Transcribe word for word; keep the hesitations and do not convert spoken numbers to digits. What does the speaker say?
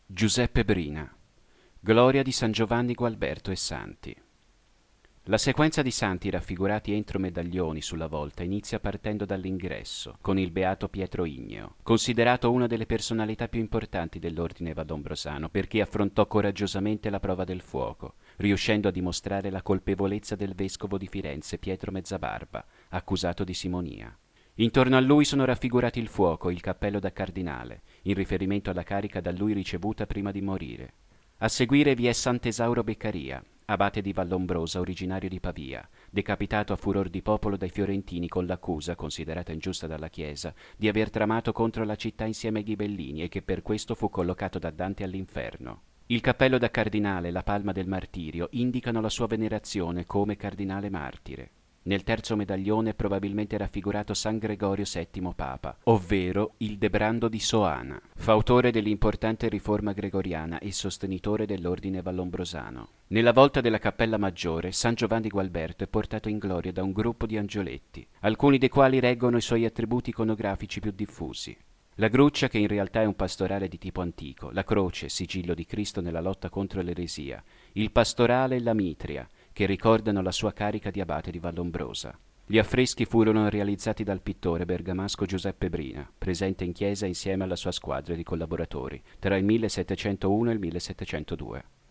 Giuseppe Brina. Gloria di San Giovanni Gualberto e Santi. La sequenza di santi raffigurati entro medaglioni sulla volta inizia partendo dall'ingresso, con il beato Pietro Igneo, considerato una delle personalità più importanti dell'ordine vallombrosano perché affrontò coraggiosamente la prova del fuoco, riuscendo a dimostrare la colpevolezza del vescovo di Firenze Pietro Mezzabarba, accusato di simonia. Intorno a lui sono raffigurati il fuoco e il cappello da cardinale, in riferimento alla carica da lui ricevuta prima di morire. A seguire vi è Sant'Esauro Beccaria, abate di Vallombrosa originario di Pavia, decapitato a furor di popolo dai fiorentini con l'accusa, considerata ingiusta dalla Chiesa, di aver tramato contro la città insieme ai ghibellini e che per questo fu collocato da Dante all'inferno. Il cappello da cardinale e la palma del martirio indicano la sua venerazione come cardinale martire. Nel terzo medaglione è probabilmente raffigurato San Gregorio settimo Papa, ovvero il Debrando di Soana, fautore dell'importante riforma gregoriana e sostenitore dell'ordine vallombrosano. Nella volta della cappella maggiore, San Giovanni Gualberto è portato in gloria da un gruppo di angioletti, alcuni dei quali reggono i suoi attributi iconografici più diffusi. La gruccia, che in realtà è un pastorale di tipo antico, la croce, sigillo di Cristo nella lotta contro l'eresia, il pastorale e la mitria, che ricordano la sua carica di abate di Vallombrosa. Gli affreschi furono realizzati dal pittore bergamasco Giuseppe Brina, presente in chiesa insieme alla sua squadra di collaboratori, tra il millesettecentouno e il millesettecentodue.